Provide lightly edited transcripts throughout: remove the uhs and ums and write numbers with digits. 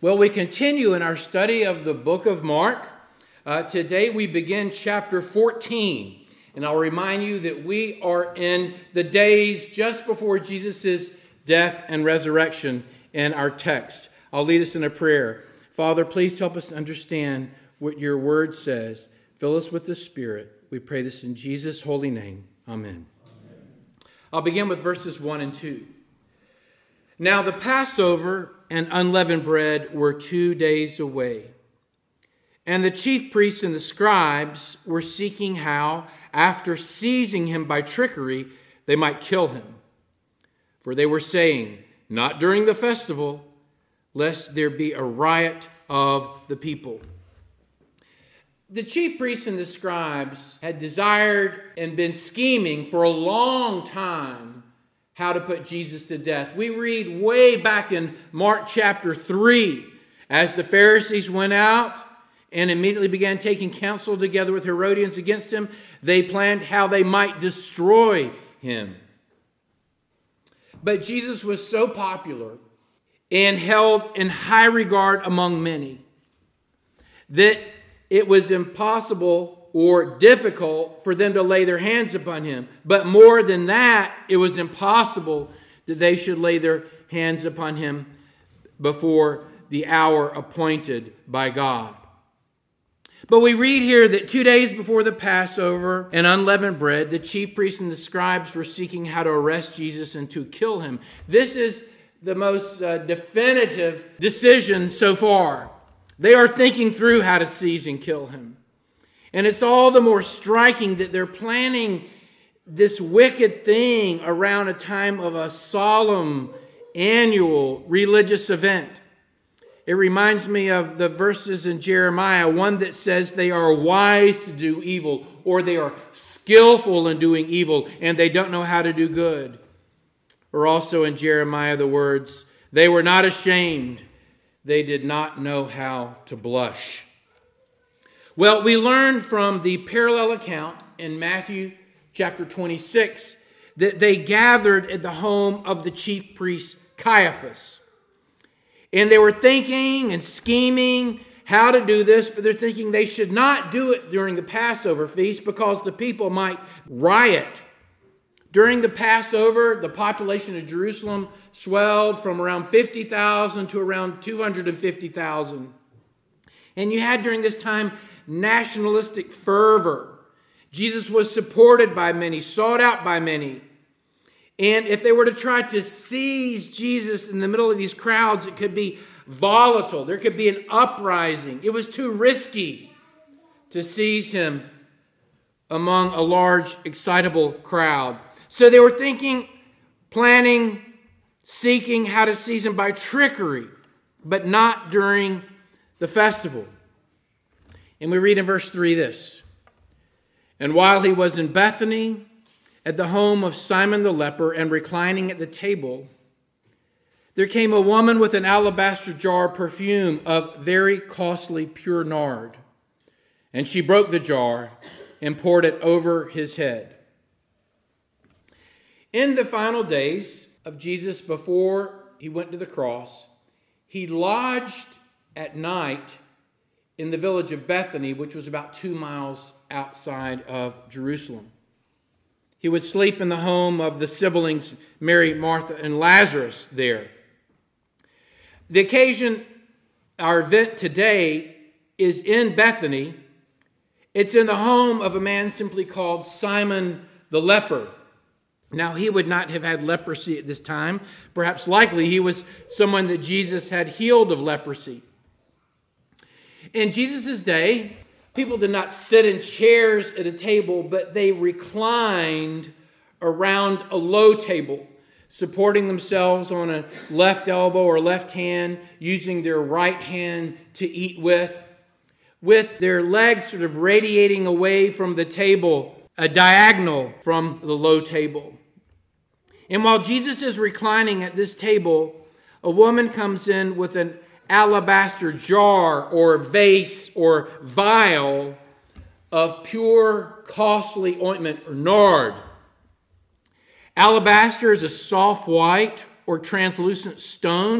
Well, we continue in our study of the book of Mark. Today we begin chapter 14. And I'll remind you that we are in the days just before Jesus' death and resurrection in our text. I'll lead us in a prayer. Father, please help us understand what your word says. Fill us with the Spirit. We pray this in Jesus' holy name. Amen. I'll begin with verses 1 and 2. Now the Passover and unleavened bread were 2 days away. And the chief priests and the scribes were seeking how, after seizing him by trickery, they might kill him. For they were saying, not during the festival, lest there be a riot of the people. The chief priests and the scribes had desired and been scheming for a long time how to put Jesus to death. We read way back in Mark chapter 3, as the Pharisees went out and immediately began taking counsel together with Herodians against him, they planned how they might destroy him. But Jesus was so popular and held in high regard among many that it was impossible or difficult for them to lay their hands upon him. But more than that, it was impossible that they should lay their hands upon him before the hour appointed by God. But we read here that 2 days before the Passover and unleavened bread, the chief priests and the scribes were seeking how to arrest Jesus and to kill him. This is the most definitive decision so far. They are thinking through how to seize and kill him. And it's all the more striking that they're planning this wicked thing around a time of a solemn annual religious event. It reminds me of the verses in Jeremiah, one that says they are wise to do evil, or they are skillful in doing evil, and they don't know how to do good. Or also in Jeremiah the words, they were not ashamed, they did not know how to blush. Well, we learn from the parallel account in Matthew chapter 26 that they gathered at the home of the chief priest Caiaphas. And they were thinking and scheming how to do this, but they're thinking they should not do it during the Passover feast because the people might riot. During the Passover, the population of Jerusalem swelled from around 50,000 to around 250,000. And you had during this time nationalistic fervor. Jesus was supported by many, sought out by many. And if they were to try to seize Jesus in the middle of these crowds, it could be volatile. There could be an uprising. It was too risky to seize him among a large, excitable crowd. So they were thinking, planning, seeking how to seize him by trickery, but not during the festival. And we read in verse 3 this, and while he was in Bethany, at the home of Simon the leper, and reclining at the table, there came a woman with an alabaster jar of perfume of very costly pure nard. And she broke the jar and poured it over his head. In the final days of Jesus before he went to the cross, he lodged at night in the village of Bethany, which was about 2 miles outside of Jerusalem. He would sleep in the home of the siblings Mary, Martha, and Lazarus there. The occasion, our event today, is in Bethany. It's in the home of a man simply called Simon the leper. Now, he would not have had leprosy at this time. Perhaps likely he was someone that Jesus had healed of leprosy. In Jesus' day, people did not sit in chairs at a table, but they reclined around a low table, supporting themselves on a left elbow or left hand, using their right hand to eat with their legs sort of radiating away from the table, a diagonal from the low table. And while Jesus is reclining at this table, a woman comes in with an alabaster jar or vase or vial of pure costly ointment or nard. Alabaster is a soft white or translucent stone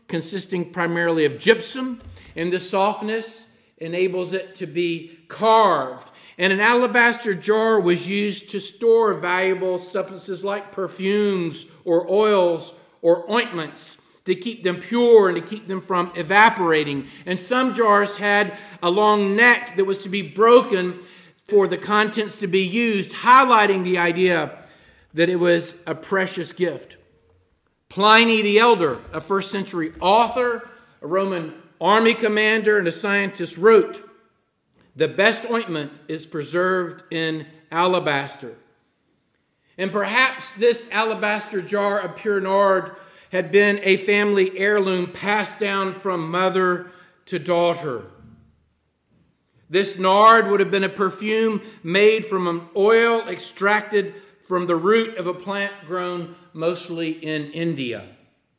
consisting primarily of gypsum, and the softness enables it to be carved. And an alabaster jar was used to store valuable substances like perfumes or oils or ointments to keep them pure and to keep them from evaporating. And some jars had a long neck that was to be broken for the contents to be used, highlighting the idea that it was a precious gift. Pliny the Elder, a first century author, a Roman army commander, and a scientist, wrote, "The best ointment is preserved in alabaster." And perhaps this alabaster jar of pure nard had been a family heirloom passed down from mother to daughter. This nard would have been a perfume made from an oil extracted from the root of a plant grown mostly in India.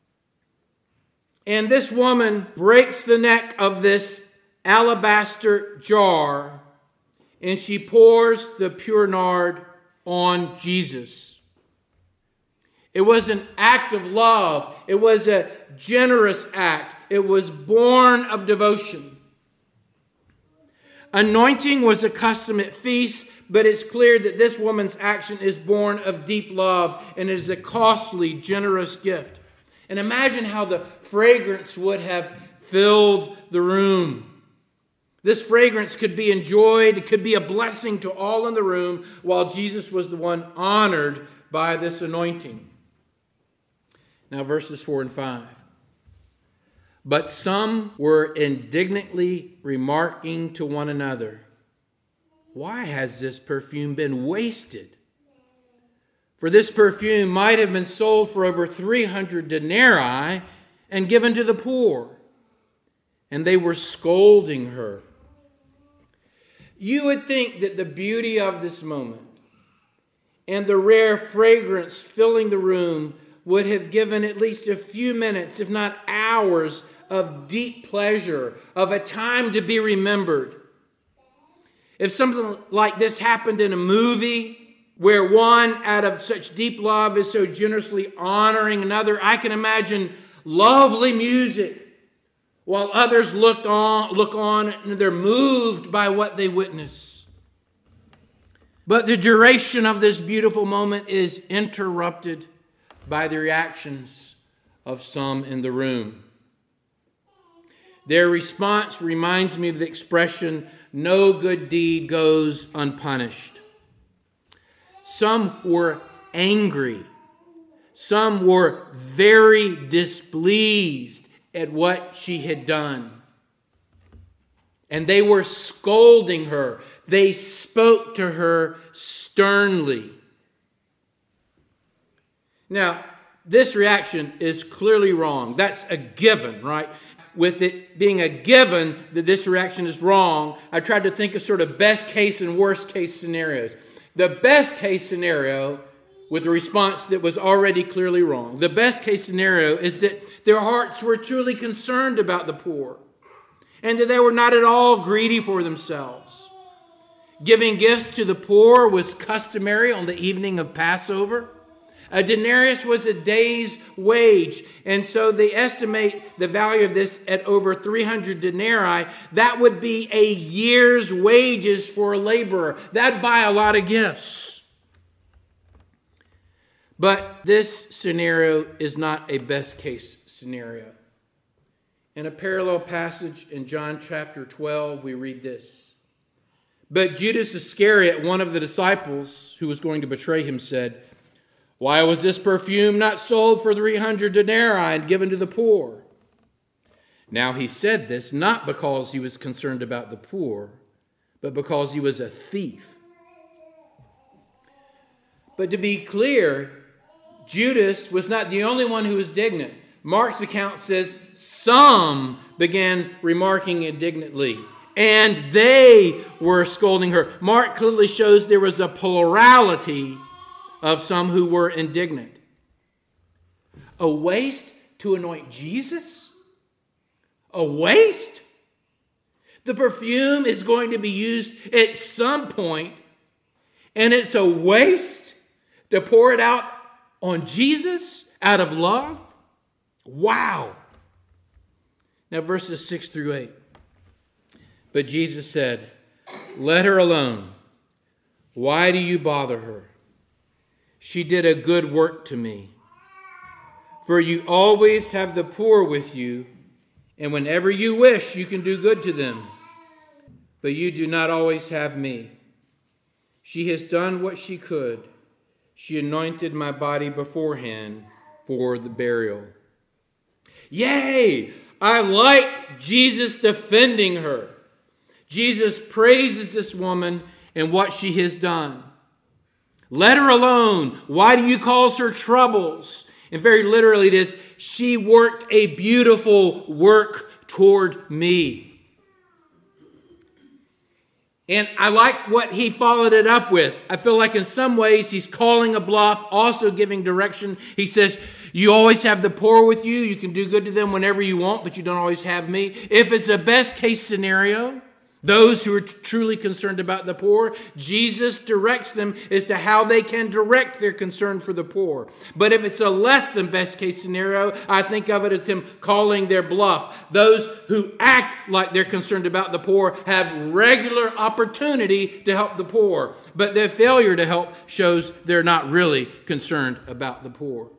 And this woman breaks the neck of this alabaster jar, and she pours the pure nard on Jesus. It was an act of love. It was a generous act. It was born of devotion. Anointing was a custom at feasts, but it's clear that this woman's action is born of deep love, and it is a costly, generous gift. And imagine how the fragrance would have filled the room. This fragrance could be enjoyed. It could be a blessing to all in the room, while Jesus was the one honored by this anointing. Now, verses 4 and 5. But some were indignantly remarking to one another, "Why has this perfume been wasted? For this perfume might have been sold for over 300 denarii and given to the poor." And they were scolding her. You would think that the beauty of this moment and the rare fragrance filling the room would have given at least a few minutes, if not hours, of deep pleasure, of a time to be remembered. If something like this happened in a movie where one out of such deep love is so generously honoring another, I can imagine lovely music while others look on and they're moved by what they witness. But the duration of this beautiful moment is interrupted by the reactions of some in the room. Their response reminds me of the expression, "No good deed goes unpunished." Some were angry. Some were very displeased at what she had done. And they were scolding her. They spoke to her sternly. Now, this reaction is clearly wrong. That's a given, right? With it being a given that this reaction is wrong, I tried to think of sort of best case and worst case scenarios. The best case scenario, with a response that was already clearly wrong, the best case scenario is that their hearts were truly concerned about the poor and that they were not at all greedy for themselves. Giving gifts to the poor was customary on the evening of Passover. A denarius was a day's wage, and so they estimate the value of this at over 300 denarii. That would be a year's wages for a laborer. That'd buy a lot of gifts. But this scenario is not a best case scenario. In a parallel passage in John chapter 12, we read this. But Judas Iscariot, one of the disciples who was going to betray him, said, "Why was this perfume not sold for 300 denarii and given to the poor?" Now he said this not because he was concerned about the poor, but because he was a thief. But to be clear, Judas was not the only one who was indignant. Mark's account says some began remarking indignantly, and they were scolding her. Mark clearly shows there was a plurality of some who were indignant. A waste to anoint Jesus? A waste? The perfume is going to be used at some point, and it's a waste to pour it out on Jesus out of love? Wow. Now verses 6 through 8. But Jesus said, "Let her alone. Why do you bother her? She did a good work to me. For you always have the poor with you, and whenever you wish, you can do good to them. But you do not always have me. She has done what she could. She anointed my body beforehand for the burial." Yay! I like Jesus defending her. Jesus praises this woman and what she has done. Let her alone. Why do you cause her troubles? And very literally it is, she worked a beautiful work toward me. And I like what he followed it up with. I feel like in some ways he's calling a bluff, also giving direction. He says, you always have the poor with you. You can do good to them whenever you want, but you don't always have me. If it's a best case scenario, those who are truly concerned about the poor, Jesus directs them as to how they can direct their concern for the poor. But if it's a less than best case scenario, I think of it as him calling their bluff. Those who act like they're concerned about the poor have regular opportunity to help the poor. But their failure to help shows they're not really concerned about the poor.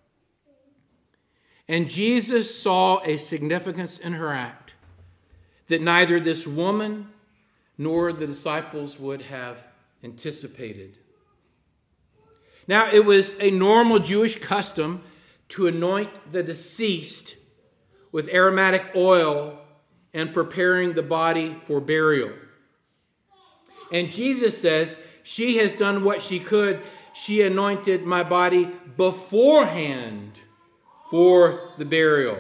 And Jesus saw a significance in her act that neither this woman nor the disciples would have anticipated. Now, it was a normal Jewish custom to anoint the deceased with aromatic oil and preparing the body for burial. And Jesus says, she has done what she could. She anointed my body beforehand for the burial.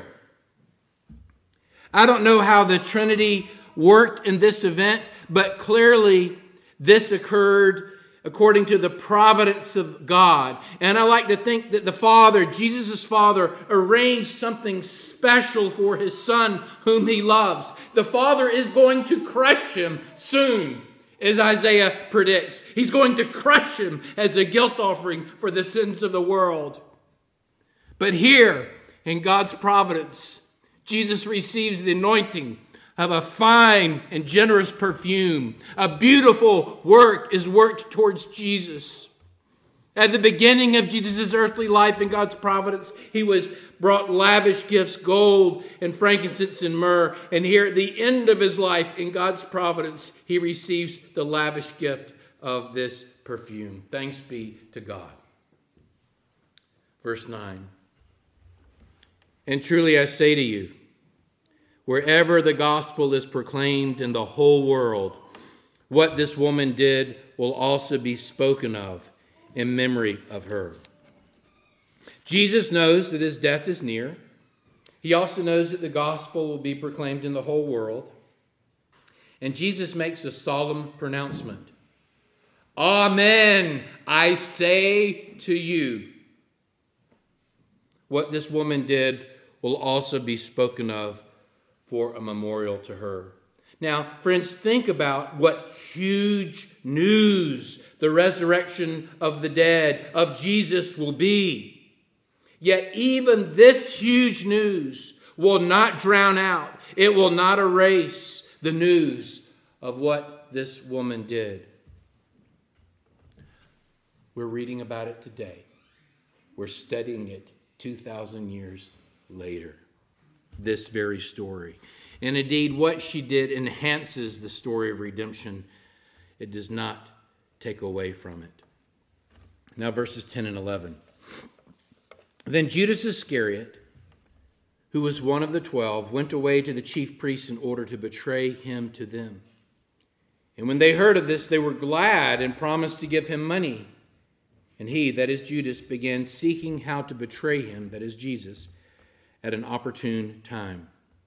I don't know how the Trinity worked in this event, but clearly this occurred according to the providence of God. And I like to think that the Father, Jesus' Father, arranged something special for his Son whom he loves. The Father is going to crush him soon, as Isaiah predicts. He's going to crush him as a guilt offering for the sins of the world. But here, in God's providence, Jesus receives the anointing of a fine and generous perfume. A beautiful work is worked towards Jesus. At the beginning of Jesus' earthly life in God's providence, he was brought lavish gifts, gold and frankincense and myrrh. And here at the end of his life in God's providence, he receives the lavish gift of this perfume. Thanks be to God. Verse 9. And truly I say to you, wherever the gospel is proclaimed in the whole world, what this woman did will also be spoken of in memory of her. Jesus knows that his death is near. He also knows that the gospel will be proclaimed in the whole world. And Jesus makes a solemn pronouncement. Amen, I say to you, what this woman did will also be spoken of for a memorial to her. Now, friends, think about what huge news the resurrection of the dead of Jesus will be. Yet even this huge news will not drown out. It will not erase the news of what this woman did. We're reading about it today. We're studying it 2,000 years later, this very story. And indeed, what she did enhances the story of redemption. It does not take away from it. Now, verses 10 and 11. Then Judas Iscariot, who was one of the 12, went away to the chief priests in order to betray him to them. And when they heard of this, they were glad and promised to give him money. And he, that is Judas, began seeking how to betray him, that is Jesus, at an opportune time.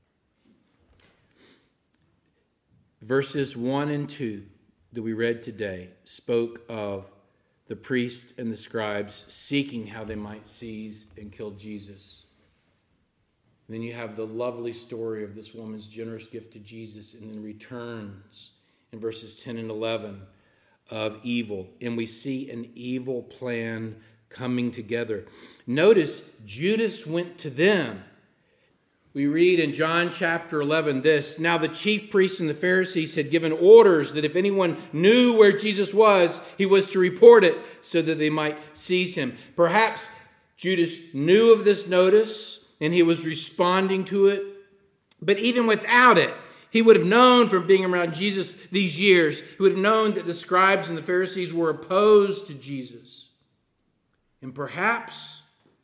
Verses 1 and 2 that we read today spoke of the priests and the scribes seeking how they might seize and kill Jesus. And then you have the lovely story of this woman's generous gift to Jesus and then returns in verses 10 and 11 of evil. And we see an evil plan coming together. Notice Judas went to them. We read in John chapter 11 this: "Now the chief priests and the Pharisees had given orders that if anyone knew where Jesus was, he was to report it so that they might seize him." Perhaps Judas knew of this notice and he was responding to it. But even without it, he would have known from being around Jesus these years, he would have known that the scribes and the Pharisees were opposed to Jesus. And perhaps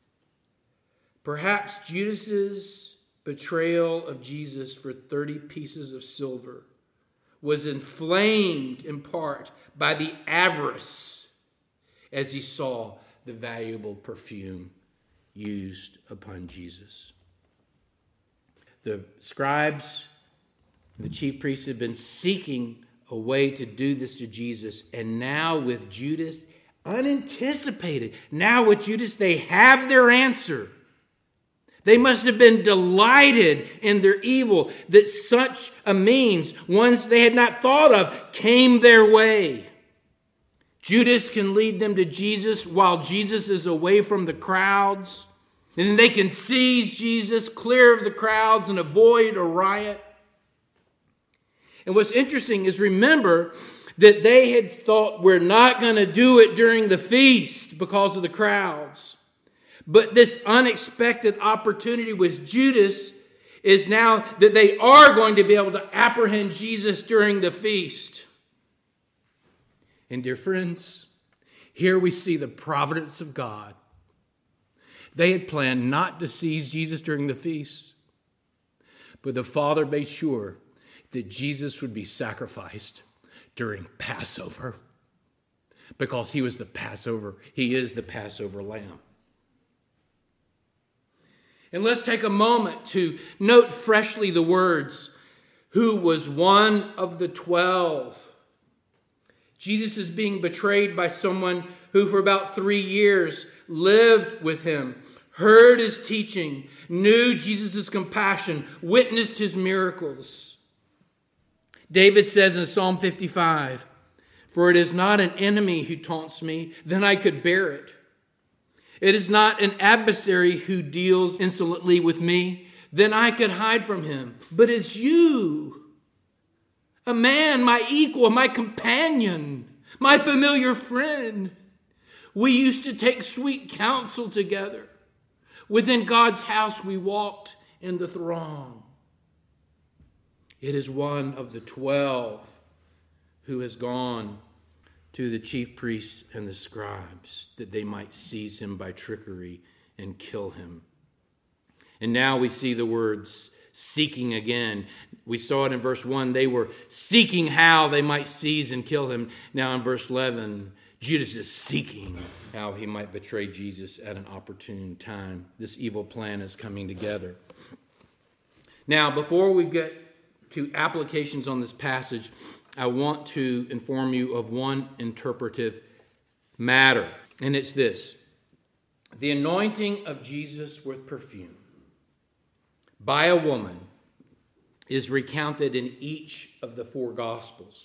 Judas's betrayal of Jesus for 30 pieces of silver was inflamed in part by the avarice as he saw the valuable perfume used upon Jesus. The scribes and the chief priests had been seeking a way to do this to Jesus, and now with Judas, unanticipated, now with Judas, they have their answer. They must have been delighted in their evil that such a means, ones they had not thought of, came their way. Judas can lead them to Jesus while Jesus is away from the crowds. And then they can seize Jesus, clear of the crowds, and avoid a riot. And what's interesting is, remember that they had thought, we're not going to do it during the feast because of the crowds. But this unexpected opportunity with Judas is now that they are going to be able to apprehend Jesus during the feast. And dear friends, here we see the providence of God. They had planned not to seize Jesus during the feast, but the Father made sure that Jesus would be sacrificed during Passover, because he is the Passover lamb. And let's take a moment to note freshly the words, "who was one of the 12." Jesus is being betrayed by someone who for about 3 years lived with him, heard his teaching, knew Jesus' compassion, witnessed his miracles. David says in Psalm 55, "For it is not an enemy who taunts me, then I could bear it. It is not an adversary who deals insolently with me, then I could hide from him. But it's you, a man, my equal, my companion, my familiar friend. We used to take sweet counsel together. Within God's house we walked in the throng." It is one of the 12 who has gone to the chief priests and the scribes that they might seize him by trickery and kill him. And now we see the words seeking again. We saw it in verse 1. They were seeking how they might seize and kill him. Now in verse 11, Judas is seeking how he might betray Jesus at an opportune time. This evil plan is coming together. Now, before we get to applications on this passage, I want to inform you of one interpretive matter, and it's this. The anointing of Jesus with perfume by a woman is recounted in each of the 4 Gospels.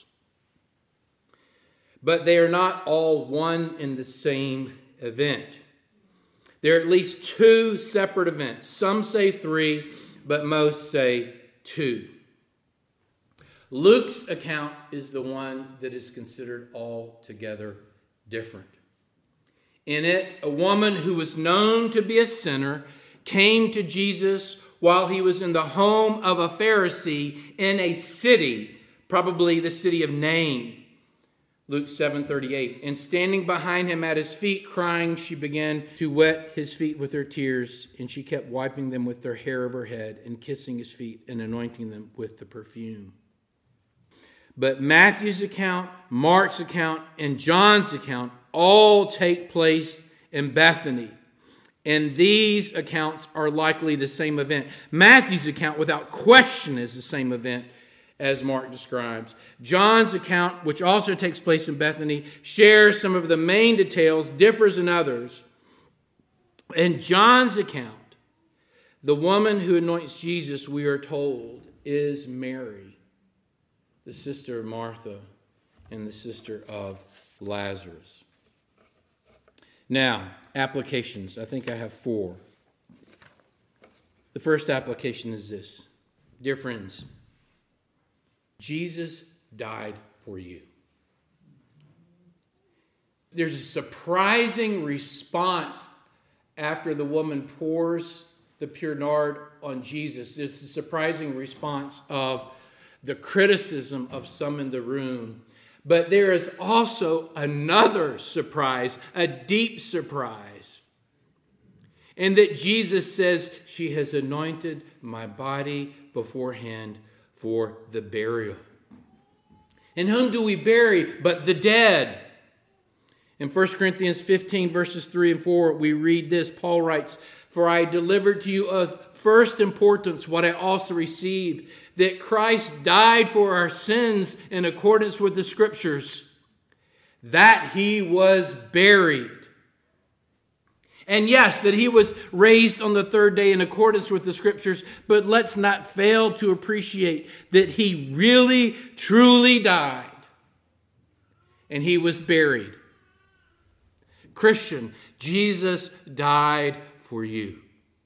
But they are not all one and the same event. There are at least 2 separate events. Some say 3, but most say 2. Luke's account is the one that is considered altogether different. In it, a woman who was known to be a sinner came to Jesus while he was in the home of a Pharisee in a city, probably the city of Nain. Luke 7:38. And standing behind him at his feet, crying, she began to wet his feet with her tears, and she kept wiping them with the hair of her head and kissing his feet and anointing them with the perfume. But Matthew's account, Mark's account, and John's account all take place in Bethany. And these accounts are likely the same event. Matthew's account, without question, is the same event as Mark describes. John's account, which also takes place in Bethany, shares some of the main details, differs in others. In John's account, the woman who anoints Jesus, we are told, is Mary, the sister of Martha and the sister of Lazarus. Now, applications. I think I have 4. The first application is this. Dear friends, Jesus died for you. There's a surprising response after the woman pours the pure nard on Jesus. There's a surprising response of the criticism of some in the room. But there is also another surprise, a deep surprise. And that Jesus says, she has anointed my body beforehand for the burial. And whom do we bury but the dead? In 1 Corinthians 15, verses 3 and 4, we read this. Paul writes, "For I delivered to you of first importance what I also received, that Christ died for our sins in accordance with the Scriptures, that he was buried. And yes, that he was raised on the third day in accordance with the Scriptures, but let's not fail to appreciate that he really, truly died, and he was buried." Christian, Jesus died for you.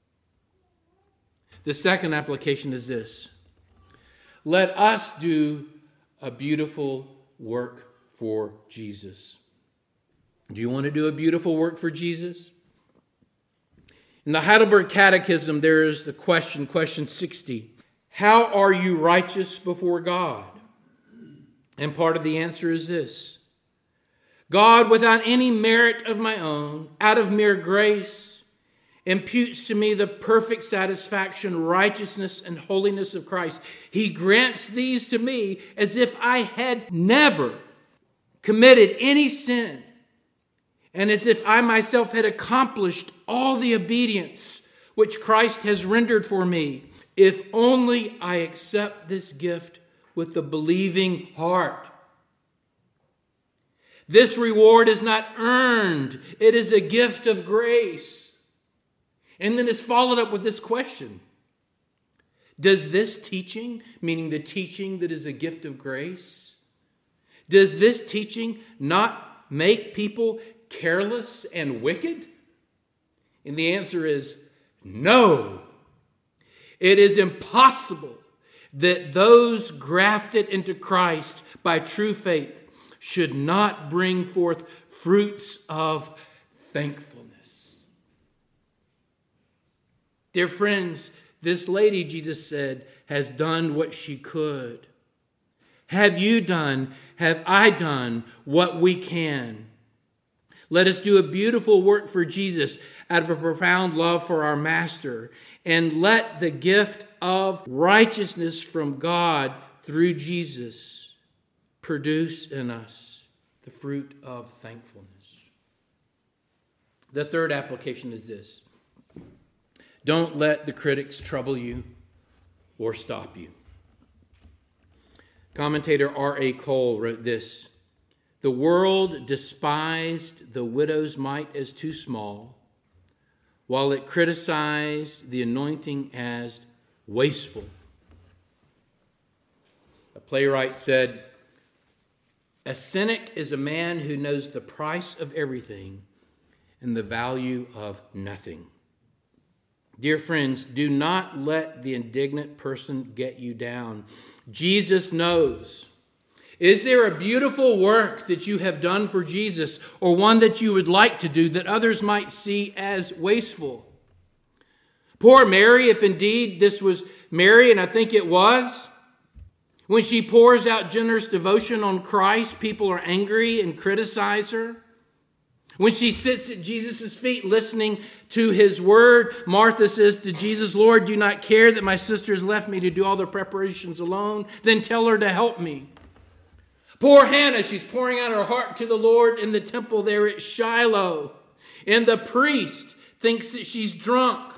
The second application is this. Let us do a beautiful work for Jesus. Do you want to do a beautiful work for Jesus? In the Heidelberg Catechism, there is the question 60. How are you righteous before God? And part of the answer is this. God, without any merit of my own, out of mere grace, imputes to me the perfect satisfaction, righteousness, and holiness of Christ. He grants these to me as if I had never committed any sin, and as if I myself had accomplished all the obedience which Christ has rendered for me, if only I accept this gift with a believing heart. This reward is not earned. It is a gift of grace. And then it's followed up with this question. Does this teaching, meaning the teaching that is a gift of grace, does this teaching not make people careless and wicked? And the answer is no. It is impossible that those grafted into Christ by true faith should not bring forth fruits of thankfulness. Dear friends, this lady, Jesus said, has done what she could. Have you done, have I done what we can? Let us do a beautiful work for Jesus out of a profound love for our Master, and let the gift of righteousness from God through Jesus produce in us the fruit of thankfulness. The third application is this. Don't let the critics trouble you or stop you. Commentator R.A. Cole wrote this. The world despised the widow's mite as too small, while it criticized the anointing as wasteful. A playwright said, a cynic is a man who knows the price of everything and the value of nothing. Dear friends, do not let the indignant person get you down. Jesus knows. Is there a beautiful work that you have done for Jesus, or one that you would like to do that others might see as wasteful? Poor Mary, if indeed this was Mary, and I think it was, when she pours out generous devotion on Christ, people are angry and criticize her. When she sits at Jesus' feet listening to his word, Martha says to Jesus, Lord, do you not care that my sister has left me to do all the preparations alone? Then tell her to help me. Poor Hannah, she's pouring out her heart to the Lord in the temple there at Shiloh. And the priest thinks that she's drunk.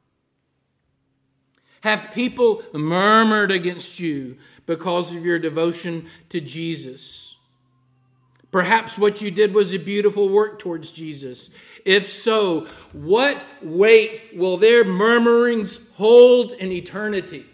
Have people murmured against you because of your devotion to Jesus? Perhaps what you did was a beautiful work towards Jesus. If so, what weight will their murmurings hold in eternity?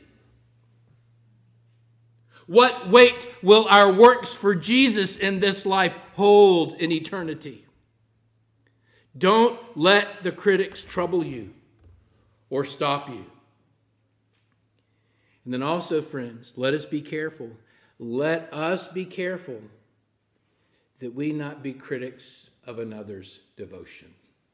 What weight will our works for Jesus in this life hold in eternity? Don't let the critics trouble you or stop you. And then also, friends, let us be careful. Let us be careful that we not be critics of another's devotion.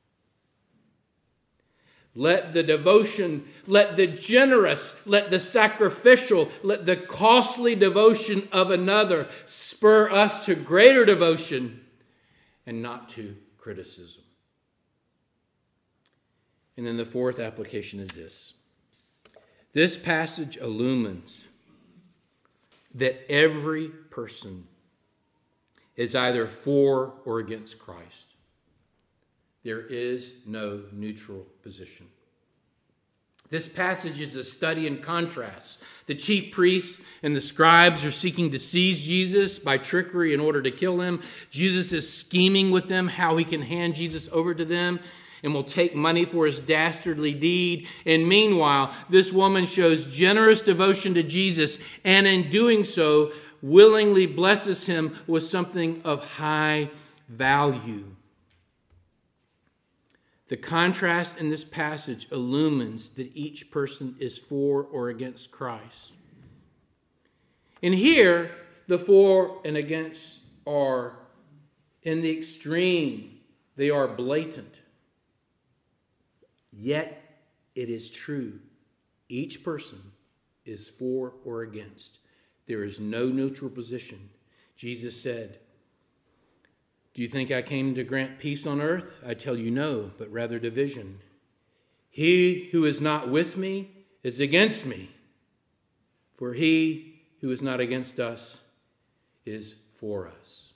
Let the devotion, let the generous, let the sacrificial, let the costly devotion of another spur us to greater devotion and not to criticism. And then the fourth application is this. This passage illumines that every person is either for or against Christ. There is no neutral position. This passage is a study in contrast. The chief priests and the scribes are seeking to seize Jesus by trickery in order to kill him. Jesus is scheming with them how he can hand Jesus over to them and will take money for his dastardly deed. And meanwhile, this woman shows generous devotion to Jesus, and in doing so, willingly blesses him with something of high value. The contrast in this passage illumines that each person is for or against Christ. And here, the for and against are in the extreme. They are blatant. Yet, it is true. Each person is for or against. There is no neutral position. Jesus said, "Do you think I came to grant peace on earth? I tell you no, but rather division. He who is not with me is against me. For he who is not against us is for us."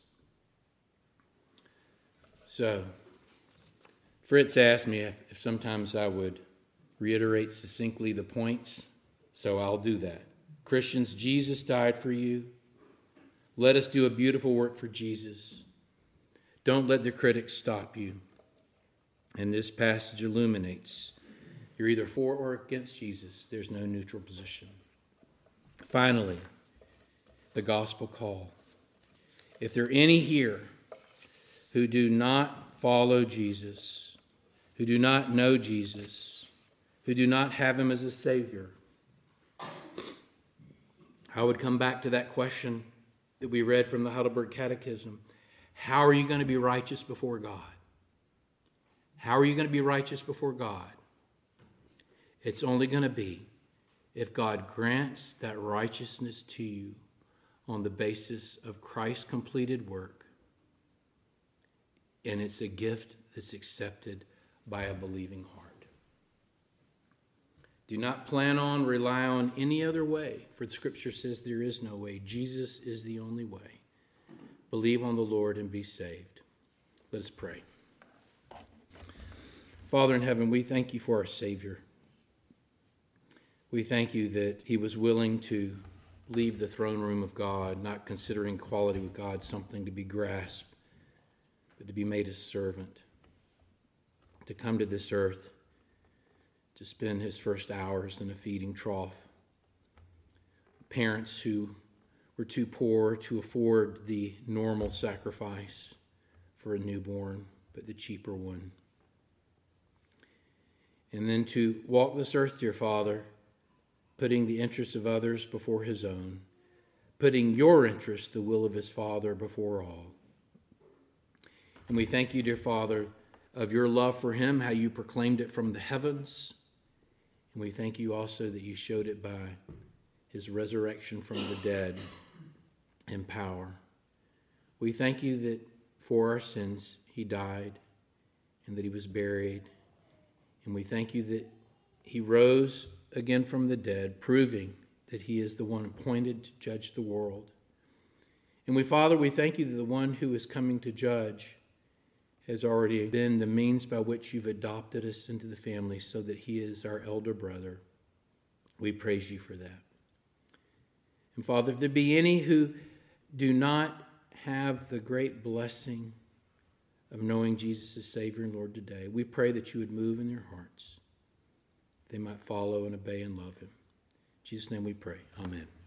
So, Fritz asked me if sometimes I would reiterate succinctly the points, so I'll do that. Christians, Jesus died for you. Let us do a beautiful work for Jesus. Don't let the critics stop you. And this passage illuminates you're either for or against Jesus. There's no neutral position. Finally, the gospel call. If there are any here who do not follow Jesus, who do not know Jesus, who do not have him as a Savior, I would come back to that question that we read from the Heidelberg Catechism. How are you going to be righteous before God? How are you going to be righteous before God? It's only going to be if God grants that righteousness to you on the basis of Christ's completed work, and it's a gift that's accepted by a believing heart. Do not plan on, rely on any other way, for the Scripture says there is no way. Jesus is the only way. Believe on the Lord and be saved. Let us pray. Father in heaven, we thank you for our Savior. We thank you that he was willing to leave the throne room of God, not considering equality with God something to be grasped, but to be made a servant, to come to this earth, to spend his first hours in a feeding trough. Parents who were too poor to afford the normal sacrifice for a newborn, but the cheaper one. And then to walk this earth, dear Father, putting the interests of others before his own, putting your interest, the will of his Father, before all. And we thank you, dear Father, of your love for him, how you proclaimed it from the heavens. And we thank you also that you showed it by his resurrection from the dead in power. We thank you that for our sins he died and that he was buried. And we thank you that he rose again from the dead, proving that he is the one appointed to judge the world. And Father, we thank you that the one who is coming to judge has already been the means by which you've adopted us into the family so that he is our elder brother. We praise you for that. And Father, if there be any who do not have the great blessing of knowing Jesus as Savior and Lord today, we pray that you would move in their hearts. They might follow and obey and love him. In Jesus' name we pray. Amen.